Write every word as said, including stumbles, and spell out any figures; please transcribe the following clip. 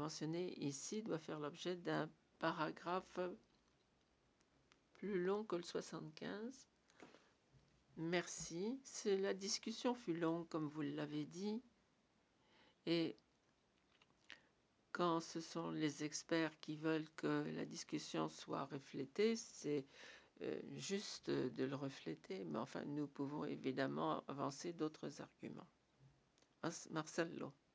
mentionné ici doit faire l'objet d'un paragraphe plus long que le soixante-quinze. Merci. C'est, la discussion fut longue, comme vous l'avez dit, et quand ce sont les experts qui veulent que la discussion soit reflétée, c'est euh, juste de le refléter, mais enfin, nous pouvons évidemment avancer d'autres arguments. Marcello.